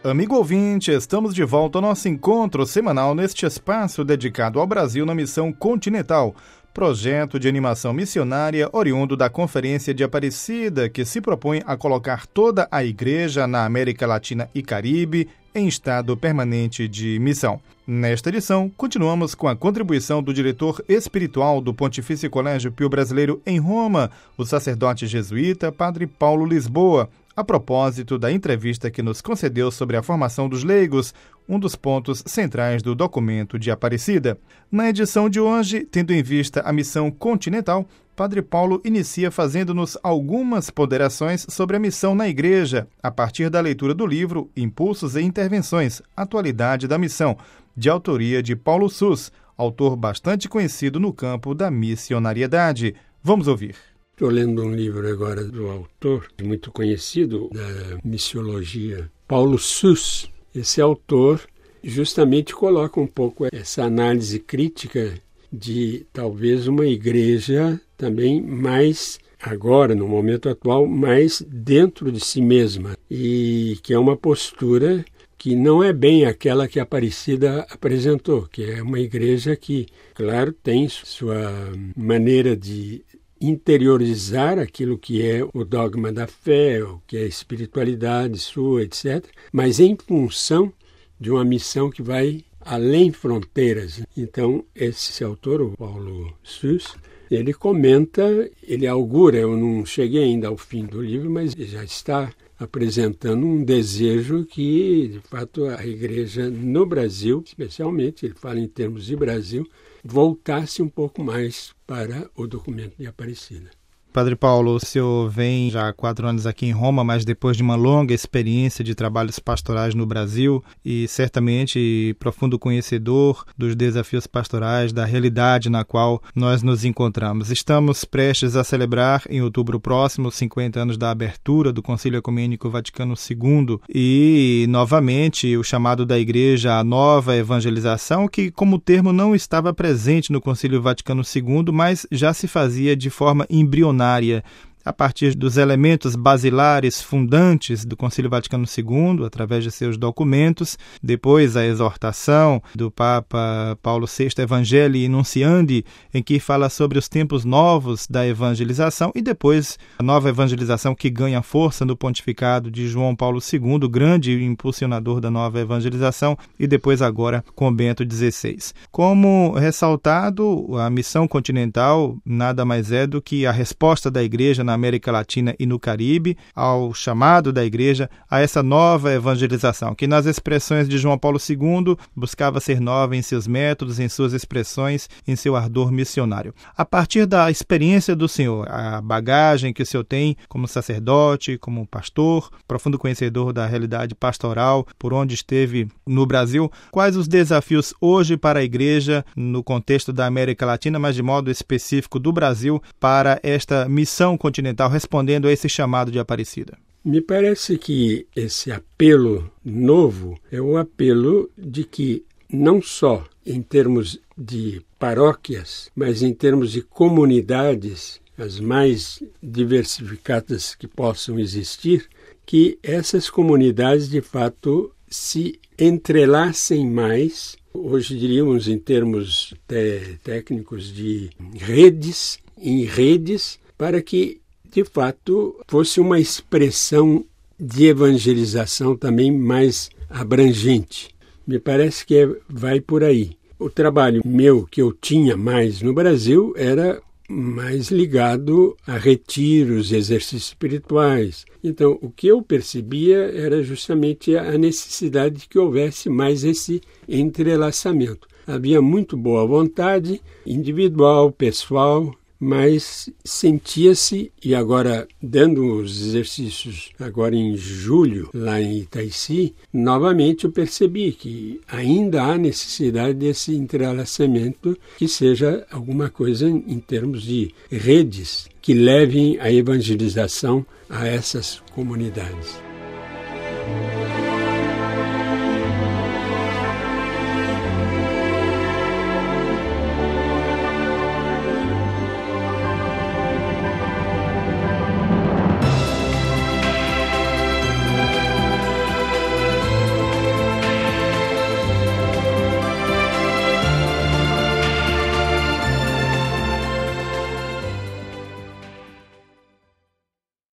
Amigo ouvinte, estamos de volta ao nosso encontro semanal neste espaço dedicado ao Brasil na Missão Continental, projeto de animação missionária oriundo da Conferência de Aparecida, que se propõe a colocar toda a Igreja na América Latina e Caribe em estado permanente de missão. Nesta edição, continuamos com a contribuição do diretor espiritual do Pontifício Colégio Pio Brasileiro em Roma, o sacerdote jesuíta Padre Paulo Lisboa, a propósito da entrevista que nos concedeu sobre a formação dos leigos, um dos pontos centrais do documento de Aparecida. Na edição de hoje, tendo em vista a missão continental, Padre Paulo inicia fazendo-nos algumas ponderações sobre a missão na Igreja, a partir da leitura do livro Impulsos e Intervenções, Atualidade da Missão, de autoria de Paulo Sus, autor bastante conhecido no campo da missionariedade. Vamos ouvir. Estou lendo um livro agora do autor, muito conhecido da missiologia, Paulo Sus. Esse autor justamente coloca um pouco essa análise crítica de talvez uma igreja também mais, agora, no momento atual, mais dentro de si mesma. E que é uma postura que não é bem aquela que a Aparecida apresentou, que é uma igreja que, claro, tem sua maneira de interiorizar aquilo que é o dogma da fé, o que é a espiritualidade sua, etc., mas em função de uma missão que vai além fronteiras. Então, esse autor, o Paulo Sus, ele comenta, ele augura, eu não cheguei ainda ao fim do livro, mas já está apresentando um desejo que, de fato, a igreja no Brasil, especialmente, ele fala em termos de Brasil, voltasse um pouco mais para o documento de Aparecida. Padre Paulo, o senhor vem já há 4 anos aqui em Roma, mas depois de uma longa experiência de trabalhos pastorais no Brasil e certamente profundo conhecedor dos desafios pastorais, da realidade na qual nós nos encontramos. Estamos prestes a celebrar em outubro próximo 50 anos da abertura do Concílio Ecumênico Vaticano II e, novamente, o chamado da Igreja à nova evangelização, que como termo não estava presente no Concílio Vaticano II, mas já se fazia de forma embrionária a partir dos elementos basilares fundantes do Concílio Vaticano II, através de seus documentos, depois a exortação do Papa Paulo VI, Evangelii Nunciandi, em que fala sobre os tempos novos da evangelização, e depois a nova evangelização que ganha força no pontificado de João Paulo II, grande impulsionador da nova evangelização, e depois agora com Bento XVI. Como ressaltado, a missão continental nada mais é do que a resposta da Igreja na América Latina e no Caribe, ao chamado da Igreja a essa nova evangelização, que nas expressões de João Paulo II buscava ser nova em seus métodos, em suas expressões, em seu ardor missionário. A partir da experiência do senhor, a bagagem que o senhor tem como sacerdote, como pastor, profundo conhecedor da realidade pastoral, por onde esteve no Brasil, quais os desafios hoje para a Igreja no contexto da América Latina, mas de modo específico do Brasil, para esta missão continental, respondendo a esse chamado de Aparecida? Me parece que esse apelo novo é o apelo de que, não só em termos de paróquias, mas em termos de comunidades, as mais diversificadas que possam existir, que essas comunidades, de fato, se entrelacem mais, hoje diríamos em termos técnicos de redes, em redes, para que, de fato, fosse uma expressão de evangelização também mais abrangente. Me parece que vai por aí. O trabalho meu que eu tinha mais no Brasil era mais ligado a retiros, exercícios espirituais. Então, o que eu percebia era justamente a necessidade de que houvesse mais esse entrelaçamento. Havia muito boa vontade, individual, pessoal, mas sentia-se, e agora, dando os exercícios agora em julho, lá em Itaici, novamente eu percebi que ainda há necessidade desse entrelaçamento, que seja alguma coisa em termos de redes que levem a evangelização a essas comunidades.